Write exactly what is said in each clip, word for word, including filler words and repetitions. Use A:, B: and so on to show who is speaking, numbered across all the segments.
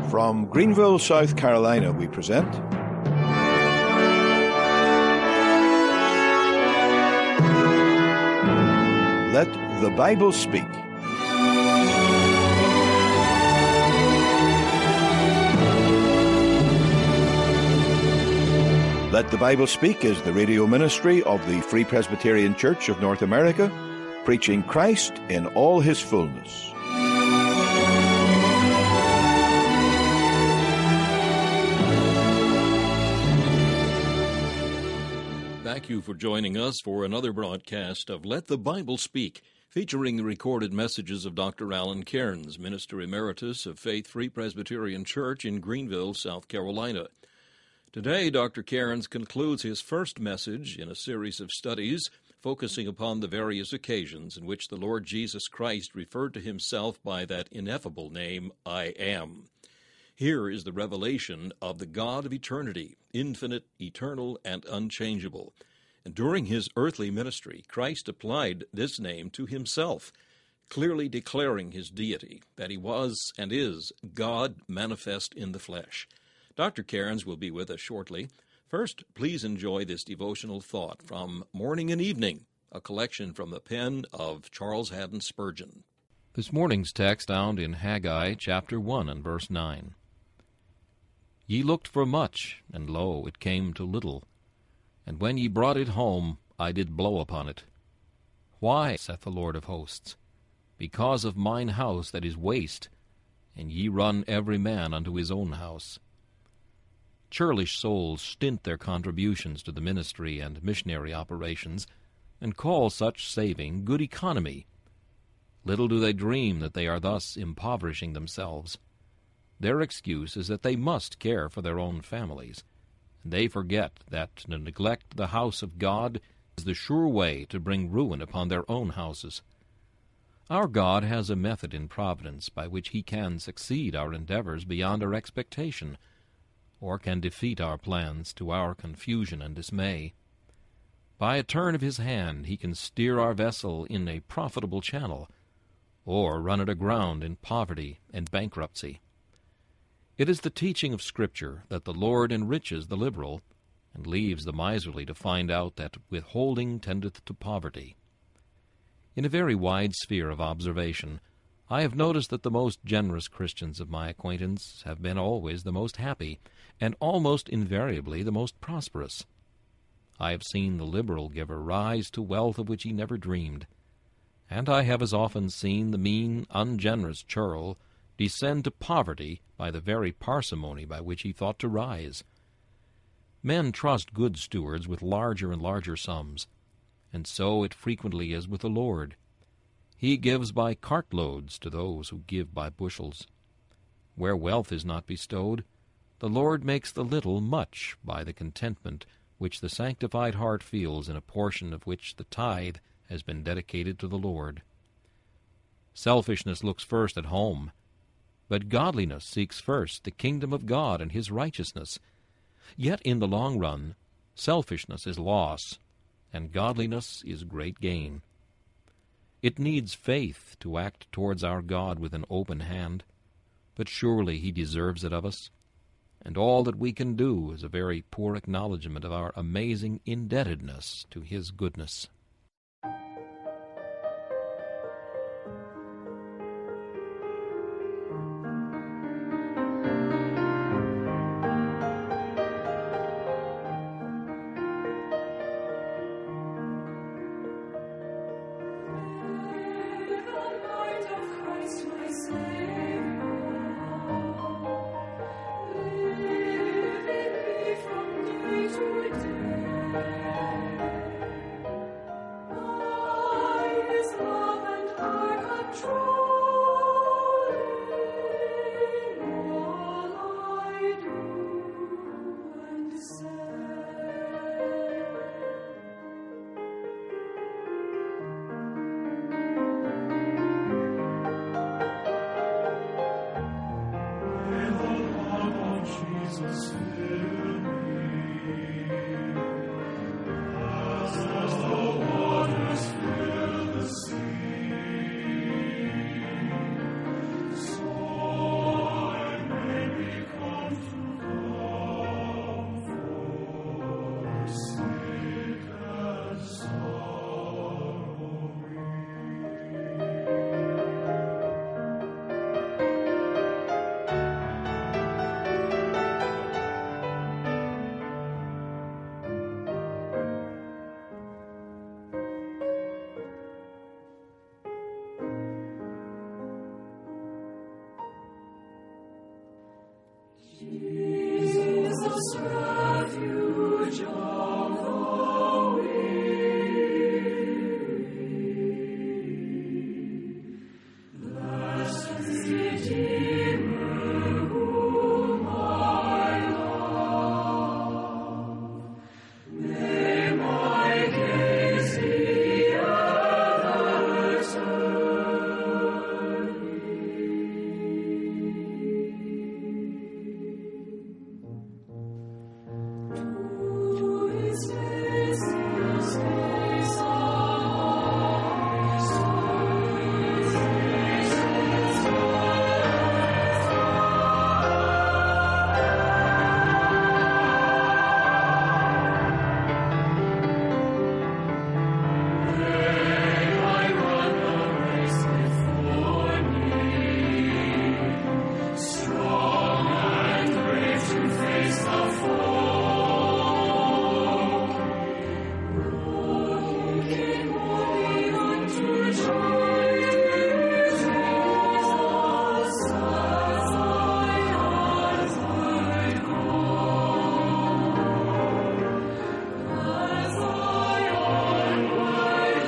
A: From Greenville, South Carolina, we present Let the Bible Speak. Let the Bible Speak is the radio ministry of the Free Presbyterian Church of North America, preaching Christ in all his fullness.
B: Thank you for joining us for another broadcast of Let the Bible Speak, featuring the recorded messages of Doctor Alan Cairns, Minister Emeritus of Faith Free Presbyterian Church in Greenville, South Carolina. Today, Doctor Cairns concludes his first message in a series of studies focusing upon the various occasions in which the Lord Jesus Christ referred to himself by that ineffable name, I Am. Here is the revelation of the God of eternity, infinite, eternal, and unchangeable. And during his earthly ministry, Christ applied this name to himself, clearly declaring his deity, that he was and is God manifest in the flesh. Doctor Cairns will be with us shortly. First, please enjoy this devotional thought from Morning and Evening, a collection from the pen of Charles Haddon Spurgeon. This morning's text found in Haggai chapter one and verse nine. Ye looked for much, and lo, it came to little. And when ye brought it home, I did blow upon it. Why, saith the Lord of hosts? Because of mine house that is waste, and ye run every man unto his own house. Churlish souls stint their contributions to the ministry and missionary operations, and call such saving good economy. Little do they dream that they are thus impoverishing themselves. Their excuse is that they must care for their own families, and they forget that to neglect the house of God is the sure way to bring ruin upon their own houses. Our God has a method in providence by which he can succeed our endeavors beyond our expectation, or can defeat our plans to our confusion and dismay. By a turn of his hand he can steer our vessel in a profitable channel, or run it aground in poverty and bankruptcy. It is the teaching of Scripture that the Lord enriches the liberal, and leaves the miserly to find out that withholding tendeth to poverty. In a very wide sphere of observation, I have noticed that the most generous Christians of my acquaintance have been always the most happy, and almost invariably the most prosperous. I have seen the liberal giver rise to wealth of which he never dreamed, and I have as often seen the mean, ungenerous churl descend to poverty by the very parsimony by which he thought to rise. Men trust good stewards with larger and larger sums, and so it frequently is with the Lord. He gives by cartloads to those who give by bushels. Where wealth is not bestowed, the Lord makes the little much by the contentment which the sanctified heart feels in a portion of which the tithe has been dedicated to the Lord. Selfishness looks first at home, but godliness seeks first the kingdom of God and his righteousness. Yet in the long run, selfishness is loss, and godliness is great gain. It needs faith to act towards our God with an open hand, but surely he deserves it of us, and all that we can do is a very poor acknowledgment of our amazing indebtedness to his goodness.
C: Jesus, refuge of the weary, blessed Redeemer, whom I love, may my gaze be ever to His faithful face eyes, to His I run the race before me, strong and brave to face the foe. Looking only unto Jesus, as I onward go, as I onward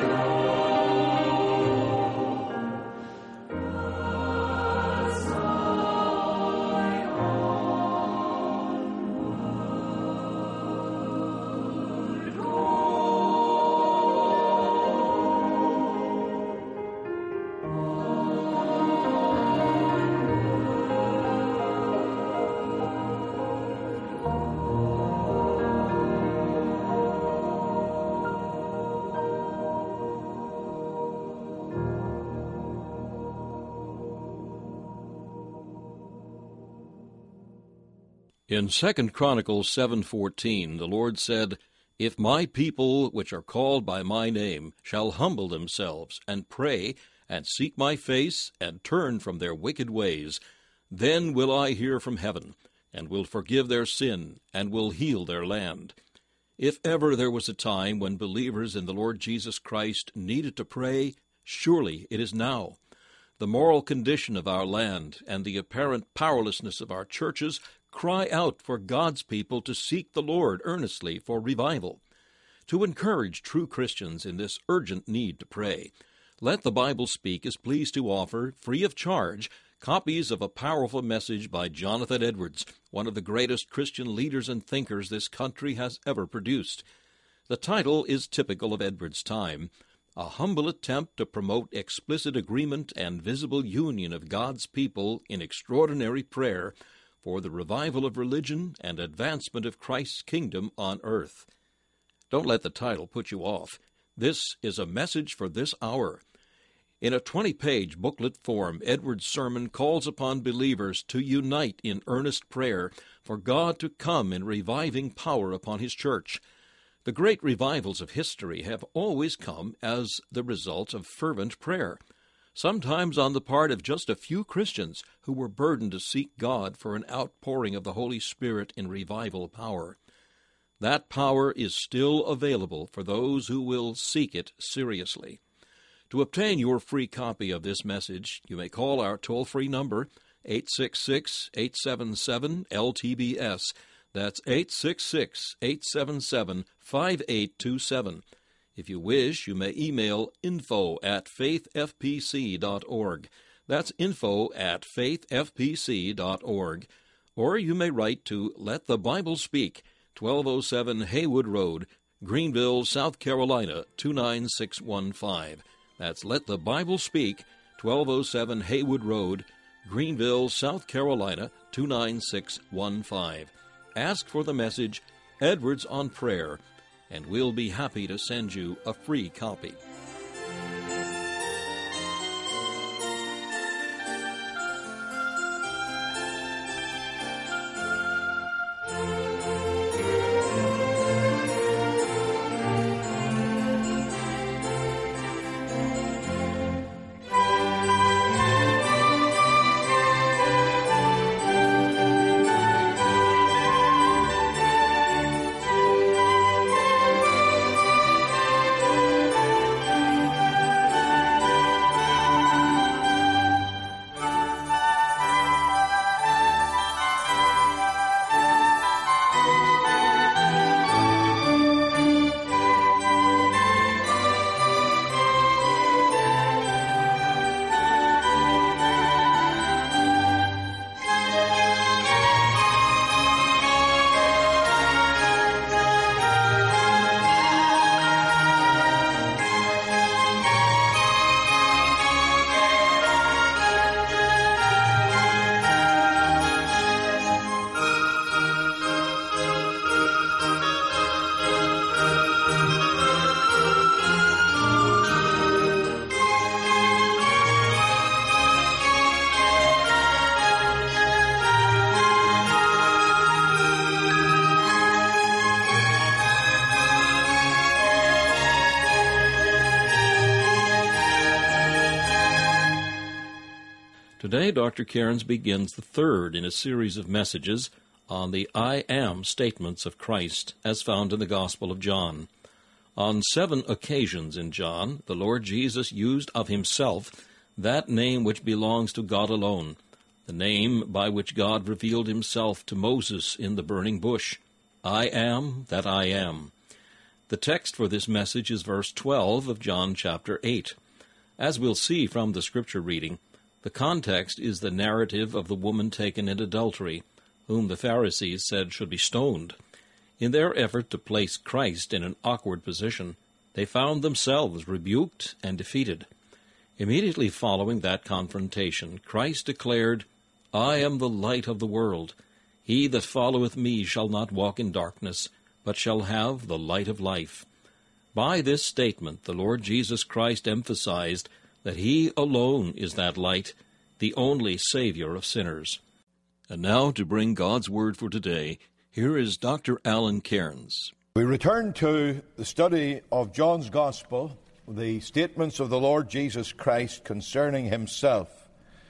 B: In Second Chronicles seven fourteen, the Lord said, If my people, which are called by my name, shall humble themselves, and pray, and seek my face, and turn from their wicked ways, then will I hear from heaven, and will forgive their sin, and will heal their land. If ever there was a time when believers in the Lord Jesus Christ needed to pray, surely it is now. The moral condition of our land and the apparent powerlessness of our churches cry out for God's people to seek the Lord earnestly for revival. To encourage true Christians in this urgent need to pray, Let the Bible Speak is pleased to offer, free of charge, copies of a powerful message by Jonathan Edwards, one of the greatest Christian leaders and thinkers this country has ever produced. The title is typical of Edwards' time, a humble attempt to promote explicit agreement and visible union of God's people in extraordinary prayer for the revival of religion and advancement of Christ's kingdom on earth. Don't let the title put you off. This is a message for this hour. In a twenty-page booklet form, Edwards' sermon calls upon believers to unite in earnest prayer for God to come in reviving power upon His church. The great revivals of history have always come as the result of fervent prayer, sometimes on the part of just a few Christians who were burdened to seek God for an outpouring of the Holy Spirit in revival power. That power is still available for those who will seek it seriously. To obtain your free copy of this message, you may call our toll-free number, eight six six, eight seven seven, L T B S. That's eight six six, eight seven seven, five eight two seven. If you wish, you may email info at faith f p c dot org. That's info at faith f p c dot org. Or you may write to Let the Bible Speak, twelve oh seven Haywood Road, Greenville, South Carolina, two nine six one five. That's Let the Bible Speak, twelve oh seven Haywood Road, Greenville, South Carolina, two nine six one five. Ask for the message, Edwards on Prayer, and we'll be happy to send you a free copy. Today, Doctor Cairns begins the third in a series of messages on the I am statements of Christ as found in the Gospel of John. On seven occasions in John, the Lord Jesus used of himself that name which belongs to God alone, the name by which God revealed himself to Moses in the burning bush. I am that I am. The text for this message is verse twelve of John chapter eight. As we'll see from the scripture reading, the context is the narrative of the woman taken in adultery, whom the Pharisees said should be stoned. In their effort to place Christ in an awkward position, they found themselves rebuked and defeated. Immediately following that confrontation, Christ declared, I am the light of the world. He that followeth me shall not walk in darkness, but shall have the light of life. By this statement, the Lord Jesus Christ emphasized that he alone is that light, the only Savior of sinners. And now, to bring God's Word for today, here is Doctor Alan Cairns.
A: We return to the study of John's Gospel, the statements of the Lord Jesus Christ concerning himself.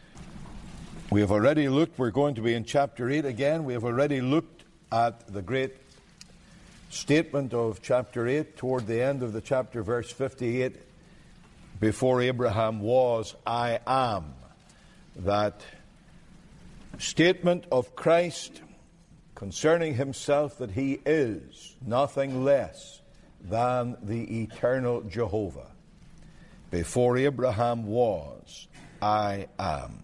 A: We have already looked, we're going to be in chapter eight again, we have already looked at the great statement of chapter eight, toward the end of the chapter, verse fifty-eight, before Abraham was, I am. That statement of Christ concerning himself, that he is nothing less than the eternal Jehovah. Before Abraham was, I am.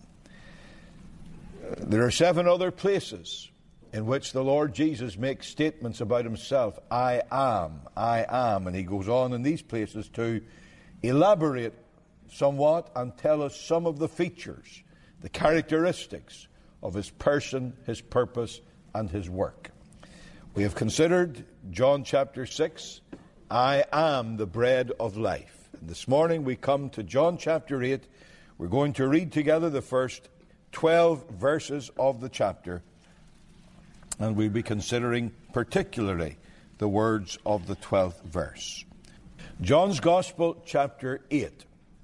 A: There are seven other places in which the Lord Jesus makes statements about himself. I am, I am. And he goes on in these places to elaborate somewhat and tell us some of the features, the characteristics of his person, his purpose, and his work. We have considered John chapter six, I am the bread of life. And this morning we come to John chapter eight. We're going to read together the first twelve verses of the chapter, and we'll be considering particularly the words of the twelfth verse. John's Gospel, chapter eight.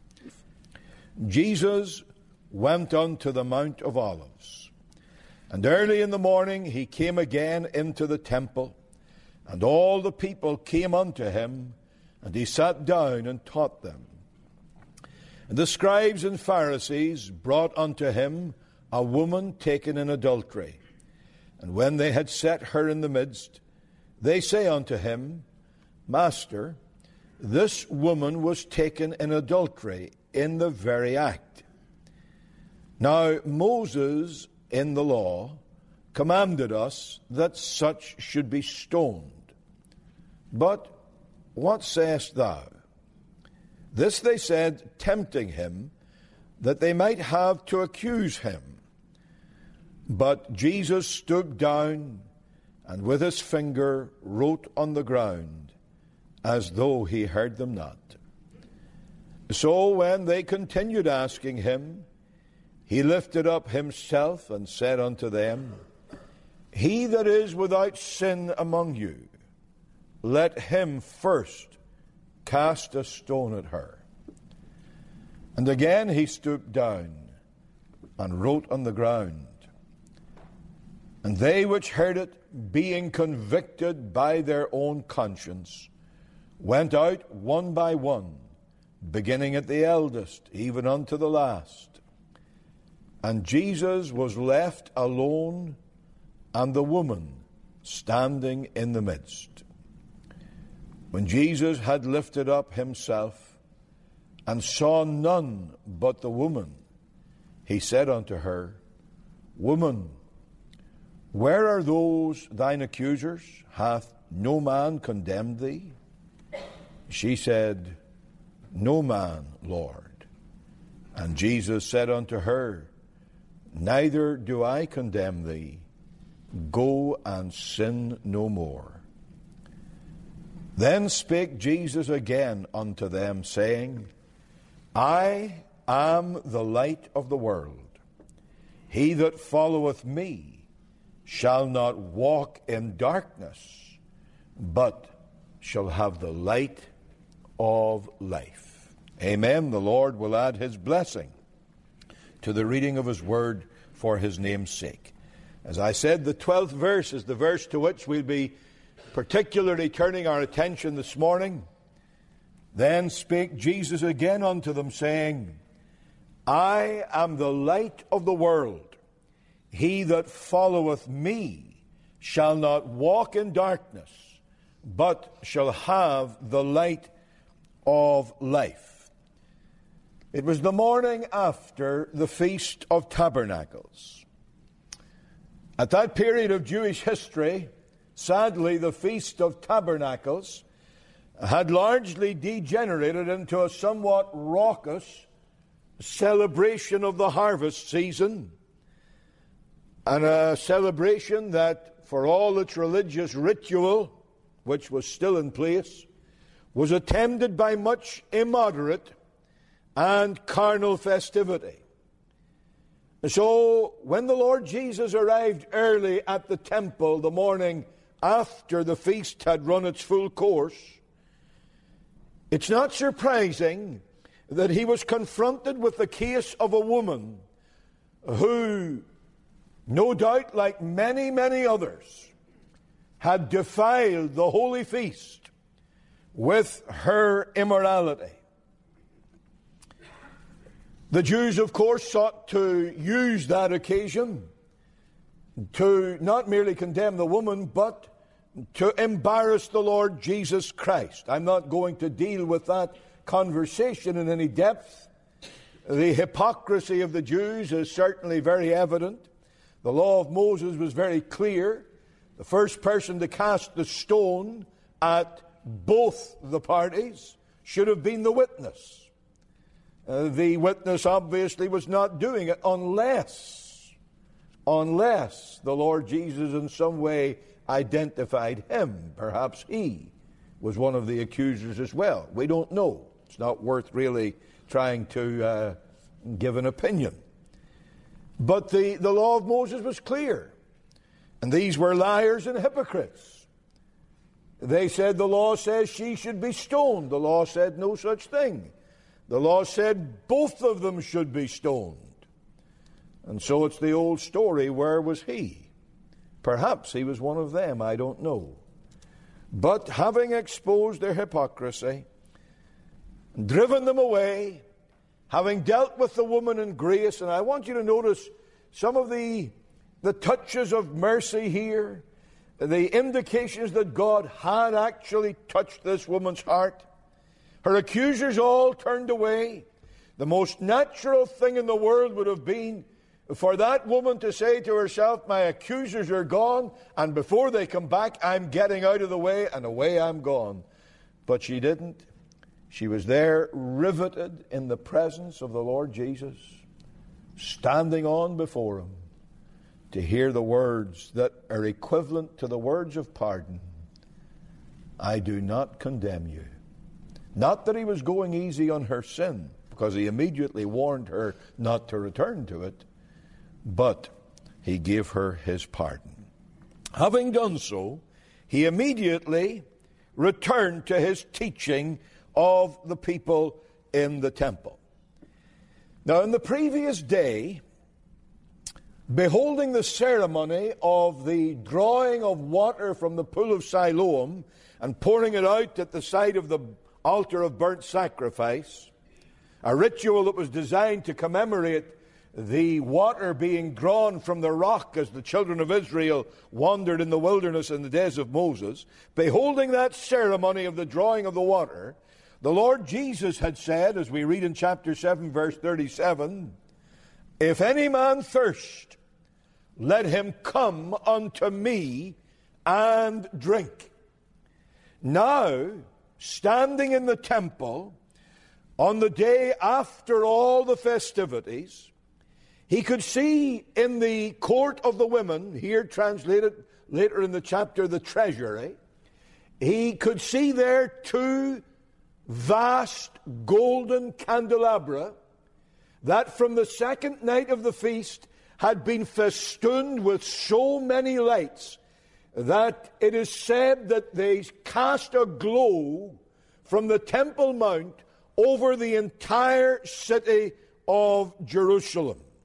A: Jesus went unto the Mount of Olives, and early in the morning he came again into the temple, and all the people came unto him, and he sat down and taught them. And the scribes and Pharisees brought unto him a woman taken in adultery. And when they had set her in the midst, they say unto him, Master, this woman was taken in adultery in the very act. Now Moses in the law commanded us that such should be stoned. But what sayest thou? This they said, tempting him, that they might have to accuse him. But Jesus stooped down, and with his finger wrote on the ground, as though he heard them not. So when they continued asking him, he lifted up himself and said unto them, He that is without sin among you, let him first cast a stone at her. And again he stooped down and wrote on the ground. And they which heard it, being convicted by their own conscience, went out one by one, beginning at the eldest, even unto the last. And Jesus was left alone, and the woman standing in the midst. When Jesus had lifted up himself, and saw none but the woman, he said unto her, Woman, where are those thine accusers? Hath no man condemned thee? She said, No man, Lord. And Jesus said unto her, Neither do I condemn thee. Go and sin no more. Then spake Jesus again unto them, saying, I am the light of the world. He that followeth me shall not walk in darkness, but shall have the light of life. Amen. The Lord will add his blessing to the reading of his word for his name's sake. As I said, the twelfth verse is the verse to which we'll be particularly turning our attention this morning. Then spake Jesus again unto them, saying, I am the light of the world. He that followeth me shall not walk in darkness, but shall have the light of life. It was the morning after the Feast of Tabernacles. At that period of Jewish history, sadly, the Feast of Tabernacles had largely degenerated into a somewhat raucous celebration of the harvest season, and a celebration that, for all its religious ritual, which was still in place, was attended by much immoderate and carnal festivity. So, when the Lord Jesus arrived early at the temple the morning after the feast had run its full course, it's not surprising that he was confronted with the case of a woman who, no doubt like many, many others, had defiled the holy feast with her immorality. The Jews, of course, sought to use that occasion to not merely condemn the woman, but to embarrass the Lord Jesus Christ. I'm not going to deal with that conversation in any depth. The hypocrisy of the Jews is certainly very evident. The law of Moses was very clear. The first person to cast the stone at both the parties should have been the witness. Uh, the witness obviously was not doing it unless, unless the Lord Jesus in some way identified him. Perhaps he was one of the accusers as well. We don't know. It's not worth really trying to uh, give an opinion. But the, the law of Moses was clear. And these were liars and hypocrites. They said the law says she should be stoned. The law said no such thing. The law said both of them should be stoned. And so it's the old story, where was he? Perhaps he was one of them, I don't know. But having exposed their hypocrisy, driven them away, having dealt with the woman in grace, and I want you to notice some of the, the touches of mercy here, the indications that God had actually touched this woman's heart. Her accusers all turned away. The most natural thing in the world would have been for that woman to say to herself, my accusers are gone, and before they come back, I'm getting out of the way, and away I'm gone. But she didn't. She was there, riveted in the presence of the Lord Jesus, standing on before him to hear the words that are equivalent to the words of pardon. I do not condemn you. Not that he was going easy on her sin, because he immediately warned her not to return to it, but he gave her his pardon. Having done so, he immediately returned to his teaching of the people in the temple. Now, in the previous day, beholding the ceremony of the drawing of water from the pool of Siloam and pouring it out at the side of the altar of burnt sacrifice, a ritual that was designed to commemorate the water being drawn from the rock as the children of Israel wandered in the wilderness in the days of Moses, beholding that ceremony of the drawing of the water, the Lord Jesus had said, as we read in chapter seven, verse thirty-seven, if any man thirst, let him come unto me and drink. Now, standing in the temple, on the day after all the festivities, he could see in the court of the women, here translated later in the chapter, the treasury, he could see there two vast golden candelabra that from the second night of the feast had been festooned with so many lights that it is said that they cast a glow from the Temple Mount over the entire city of Jerusalem.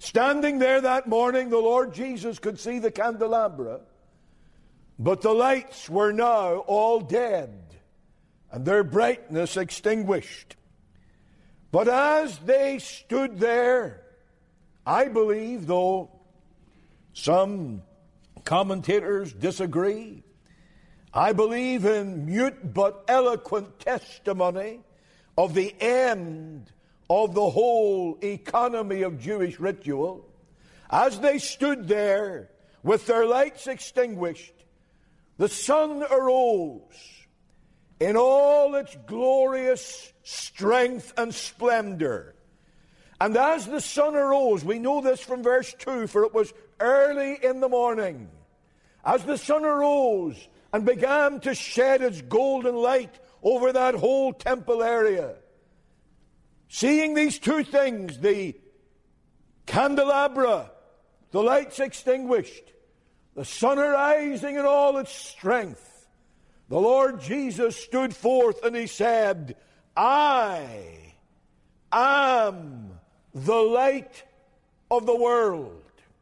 A: Standing there that morning, the Lord Jesus could see the candelabra, but the lights were now all dead, and their brightness extinguished. But as they stood there, I believe, though some commentators disagree, I believe in mute but eloquent testimony of the end of the whole economy of Jewish ritual. As they stood there with their lights extinguished, the sun arose in all its glorious strength and splendor. And as the sun arose, we know this from verse two, for it was early in the morning. As the sun arose and began to shed its golden light over that whole temple area, seeing these two things, the candelabra, the lights extinguished, the sun arising in all its strength, the Lord Jesus stood forth and he said, I am the light of the world.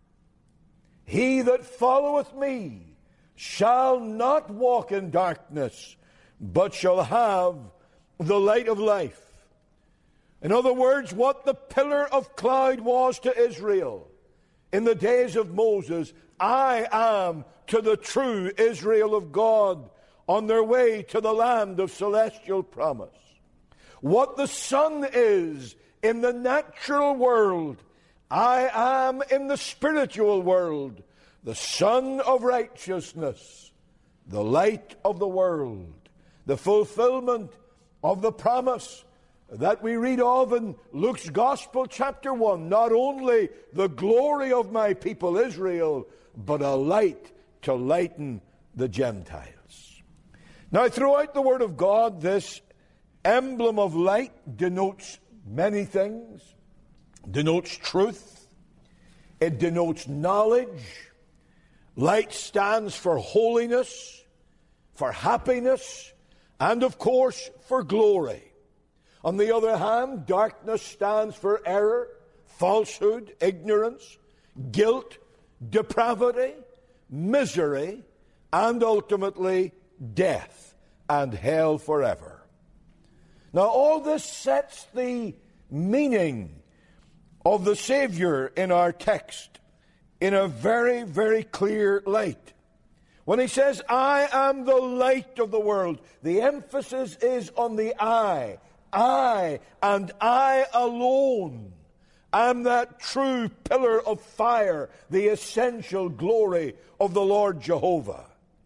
A: He that followeth me shall not walk in darkness, but shall have the light of life. In other words, what the pillar of cloud was to Israel in the days of Moses, I am to the true Israel of God on their way to the land of celestial promise. What the sun is in the natural world, I am in the spiritual world, the Son of righteousness, the light of the world, the fulfillment of the promise that we read of in Luke's Gospel, chapter one. Not only the glory of my people Israel, but a light to lighten the Gentiles. Now, throughout the Word of God, this emblem of light denotes many things. It denotes truth. It denotes knowledge. Light stands for holiness, for happiness, and of course, for glory. On the other hand, darkness stands for error, falsehood, ignorance, guilt, depravity, misery, and ultimately death and hell forever. Now, all this sets the meaning of the Savior in our text in a very, very clear light. When he says, I am the light of the world, the emphasis is on the I. I, and I alone, am that true pillar of fire, the essential glory of the Lord Jehovah.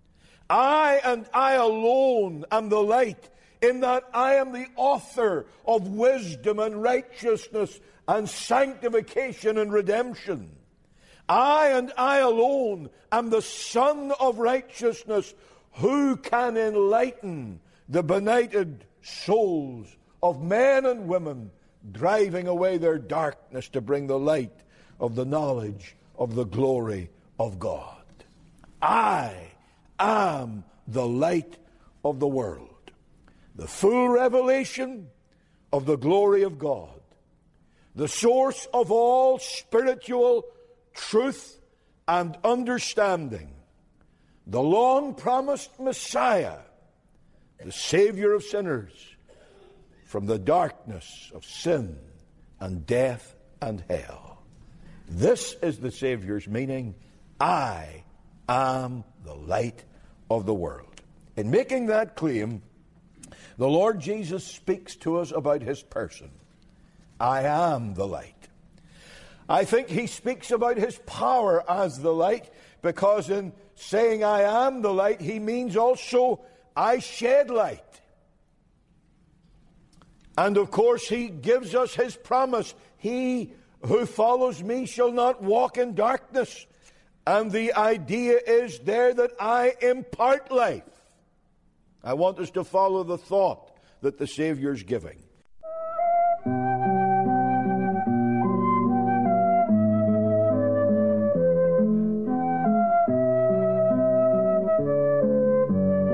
A: I and I alone am the light, in that I am the author of wisdom and righteousness and sanctification and redemption. I and I alone am the Son of righteousness, who can enlighten the benighted souls of men and women, driving away their darkness to bring the light of the knowledge of the glory of God. I am the light of the world, the full revelation of the glory of God, the source of all spiritual truth and understanding, the long-promised Messiah, the Savior of sinners, from the darkness of sin and death and hell. This is the Savior's meaning. I am the light of the world. In making that claim, the Lord Jesus speaks to us about his person. I am the light. I think he speaks about his power as the light, because in saying I am the light, he means also I shed light. And of course, he gives us his promise. He who follows me shall not walk in darkness. And the idea is there that I impart life. I want us to follow the thought that the Savior's giving.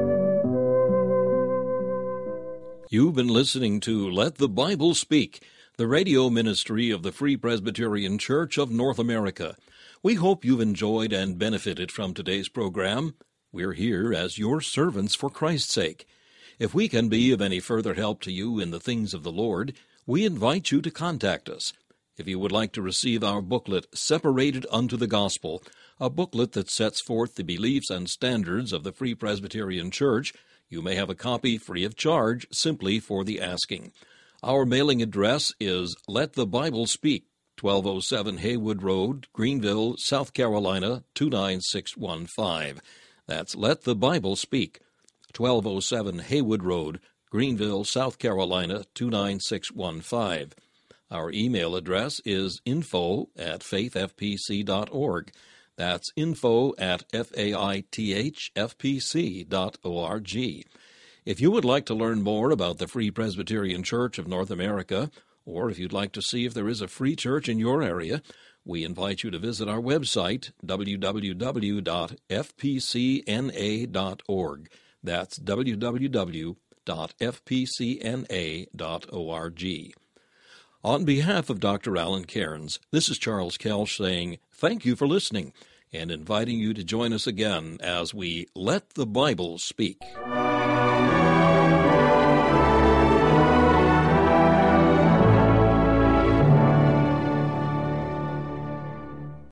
B: You've been listening to Let the Bible Speak. the radio ministry of the Free Presbyterian Church of North America. We hope you've enjoyed and benefited from today's program. We're here as your servants for Christ's sake. If we can be of any further help to you in the things of the Lord, we invite you to contact us. If you would like to receive our booklet, Separated Unto the Gospel, a booklet that sets forth the beliefs and standards of the Free Presbyterian Church, you may have a copy free of charge simply for the asking. Our mailing address is Let the Bible Speak, twelve oh seven Haywood Road, Greenville, South Carolina, two nine six one five. That's Let the Bible Speak, twelve oh seven Haywood Road, Greenville, South Carolina, two nine six one five. Our email address is info at faith f p c dot org. That's info at faith f p c dot org. If you would like to learn more about the Free Presbyterian Church of North America, or if you'd like to see if there is a free church in your area, we invite you to visit our website, w w w dot f p c n a dot org. That's w w w dot f p c n a dot org. On behalf of Doctor Alan Cairns, this is Charles Kelsch saying thank you for listening and inviting you to join us again as we Let the Bible Speak.